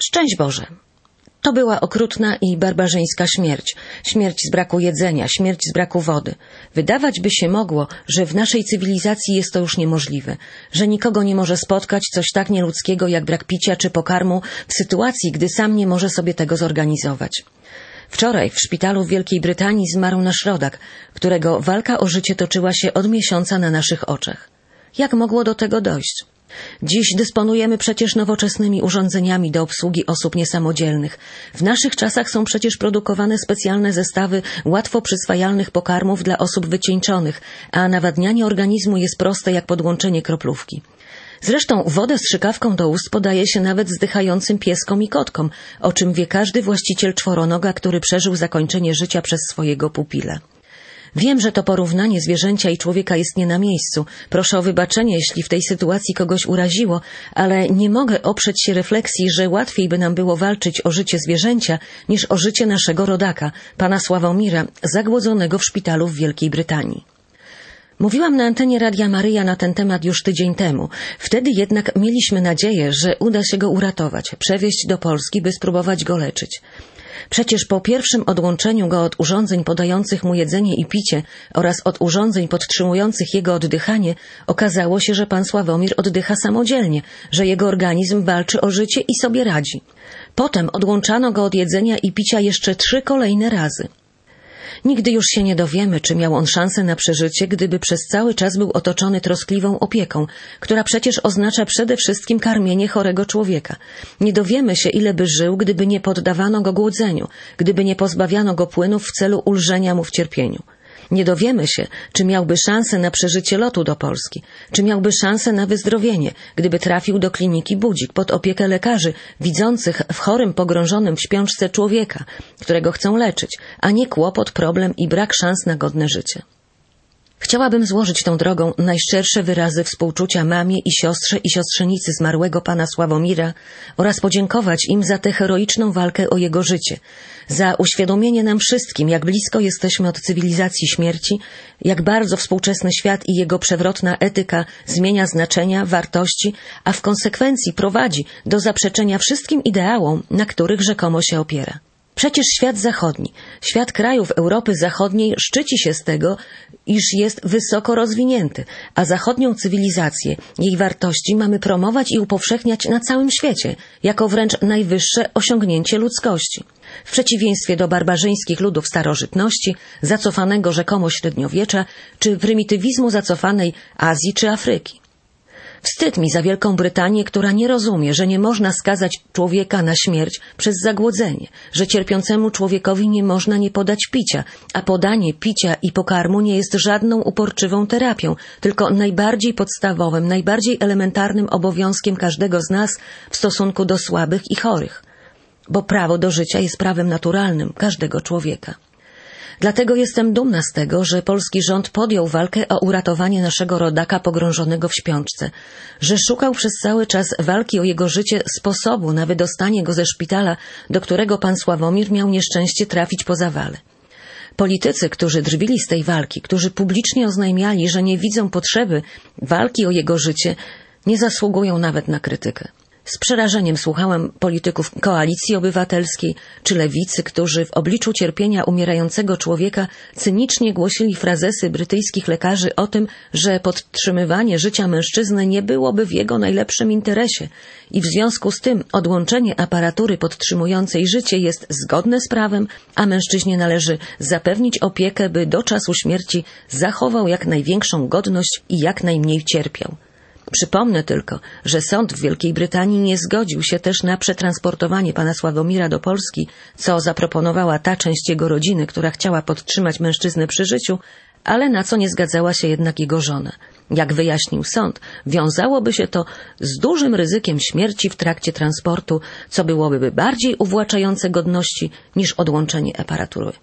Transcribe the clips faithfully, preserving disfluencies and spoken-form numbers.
Szczęść Boże! To była okrutna i barbarzyńska śmierć. Śmierć z braku jedzenia, śmierć z braku wody. Wydawać by się mogło, że w naszej cywilizacji jest to już niemożliwe, że nikogo nie może spotkać coś tak nieludzkiego jak brak picia czy pokarmu w sytuacji, gdy sam nie może sobie tego zorganizować. Wczoraj w szpitalu w Wielkiej Brytanii zmarł nasz rodak, którego walka o życie toczyła się od miesiąca na naszych oczach. Jak mogło do tego dojść? Dziś dysponujemy przecież nowoczesnymi urządzeniami do obsługi osób niesamodzielnych. W naszych czasach są przecież produkowane specjalne zestawy łatwo przyswajalnych pokarmów dla osób wycieńczonych, a nawadnianie organizmu jest proste jak podłączenie kroplówki. Zresztą wodę z strzykawką do ust podaje się nawet zdychającym pieskom i kotkom, o czym wie każdy właściciel czworonoga, który przeżył zakończenie życia przez swojego pupila. Wiem, że to porównanie zwierzęcia i człowieka jest nie na miejscu. Proszę o wybaczenie, jeśli w tej sytuacji kogoś uraziło, ale nie mogę oprzeć się refleksji, że łatwiej by nam było walczyć o życie zwierzęcia niż o życie naszego rodaka, pana Sławomira, zagłodzonego w szpitalu w Wielkiej Brytanii. Mówiłam na antenie Radia Maryja na ten temat już tydzień temu. Wtedy jednak mieliśmy nadzieję, że uda się go uratować, przewieźć do Polski, by spróbować go leczyć. Przecież po pierwszym odłączeniu go od urządzeń podających mu jedzenie i picie oraz od urządzeń podtrzymujących jego oddychanie okazało się, że pan Sławomir oddycha samodzielnie, że jego organizm walczy o życie i sobie radzi. Potem odłączano go od jedzenia i picia jeszcze trzy kolejne razy. Nigdy już się nie dowiemy, czy miał on szansę na przeżycie, gdyby przez cały czas był otoczony troskliwą opieką, która przecież oznacza przede wszystkim karmienie chorego człowieka. Nie dowiemy się, ile by żył, gdyby nie poddawano go głodzeniu, gdyby nie pozbawiano go płynów w celu ulżenia mu w cierpieniu. Nie dowiemy się, czy miałby szansę na przeżycie lotu do Polski, czy miałby szansę na wyzdrowienie, gdyby trafił do kliniki Budzik pod opiekę lekarzy, widzących w chorym, pogrążonym w śpiączce człowieka, którego chcą leczyć, a nie kłopot, problem i brak szans na godne życie. Chciałabym złożyć tą drogą najszczersze wyrazy współczucia mamie i siostrze i siostrzenicy zmarłego pana Sławomira oraz podziękować im za tę heroiczną walkę o jego życie, za uświadomienie nam wszystkim, jak blisko jesteśmy od cywilizacji śmierci, jak bardzo współczesny świat i jego przewrotna etyka zmienia znaczenia, wartości, a w konsekwencji prowadzi do zaprzeczenia wszystkim ideałom, na których rzekomo się opiera. Przecież świat zachodni, świat krajów Europy Zachodniej szczyci się z tego, iż jest wysoko rozwinięty, a zachodnią cywilizację, jej wartości mamy promować i upowszechniać na całym świecie, jako wręcz najwyższe osiągnięcie ludzkości. W przeciwieństwie do barbarzyńskich ludów starożytności, zacofanego rzekomo średniowiecza, czy prymitywizmu zacofanej Azji czy Afryki. Wstyd mi za Wielką Brytanię, która nie rozumie, że nie można skazać człowieka na śmierć przez zagłodzenie, że cierpiącemu człowiekowi nie można nie podać picia, a podanie picia i pokarmu nie jest żadną uporczywą terapią, tylko najbardziej podstawowym, najbardziej elementarnym obowiązkiem każdego z nas w stosunku do słabych i chorych. Bo prawo do życia jest prawem naturalnym każdego człowieka. Dlatego jestem dumna z tego, że polski rząd podjął walkę o uratowanie naszego rodaka pogrążonego w śpiączce, że szukał przez cały czas walki o jego życie sposobu na wydostanie go ze szpitala, do którego pan Sławomir miał nieszczęście trafić po zawale. Politycy, którzy drwili z tej walki, którzy publicznie oznajmiali, że nie widzą potrzeby walki o jego życie, nie zasługują nawet na krytykę. Z przerażeniem słuchałem polityków Koalicji Obywatelskiej czy Lewicy, którzy w obliczu cierpienia umierającego człowieka cynicznie głosili frazesy brytyjskich lekarzy o tym, że podtrzymywanie życia mężczyzny nie byłoby w jego najlepszym interesie i w związku z tym odłączenie aparatury podtrzymującej życie jest zgodne z prawem, a mężczyźnie należy zapewnić opiekę, by do czasu śmierci zachował jak największą godność i jak najmniej cierpiał. Przypomnę tylko, że sąd w Wielkiej Brytanii nie zgodził się też na przetransportowanie pana Sławomira do Polski, co zaproponowała ta część jego rodziny, która chciała podtrzymać mężczyznę przy życiu, ale na co nie zgadzała się jednak jego żona. Jak wyjaśnił sąd, wiązałoby się to z dużym ryzykiem śmierci w trakcie transportu, co byłoby bardziej uwłaczające godności niż odłączenie aparatury.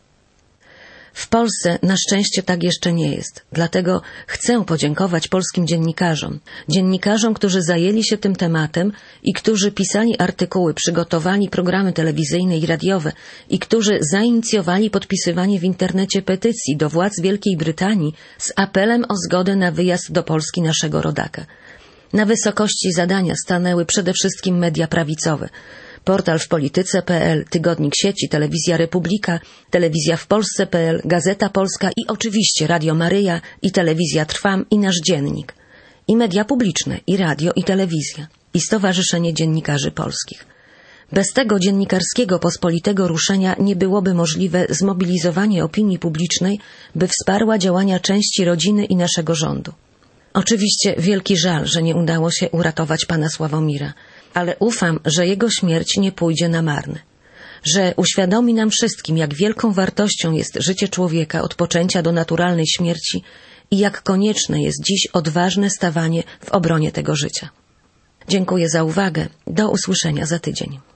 W Polsce na szczęście tak jeszcze nie jest. Dlatego chcę podziękować polskim dziennikarzom. Dziennikarzom, którzy zajęli się tym tematem i którzy pisali artykuły, przygotowali programy telewizyjne i radiowe i którzy zainicjowali podpisywanie w internecie petycji do władz Wielkiej Brytanii z apelem o zgodę na wyjazd do Polski naszego rodaka. Na wysokości zadania stanęły przede wszystkim media prawicowe. portal w polityce kropka p l, tygodnik sieci, telewizja Republika, telewizja w Polsce kropka p l, Gazeta Polska i oczywiście Radio Maryja i telewizja Trwam i nasz dziennik. I media publiczne, i radio, i telewizja, i Stowarzyszenie Dziennikarzy Polskich. Bez tego dziennikarskiego pospolitego ruszenia nie byłoby możliwe zmobilizowanie opinii publicznej, by wsparła działania części rodziny i naszego rządu. Oczywiście wielki żal, że nie udało się uratować pana Sławomira, ale ufam, że jego śmierć nie pójdzie na marne. Że uświadomi nam wszystkim, jak wielką wartością jest życie człowieka od poczęcia do naturalnej śmierci i jak konieczne jest dziś odważne stawanie w obronie tego życia. Dziękuję za uwagę. Do usłyszenia za tydzień.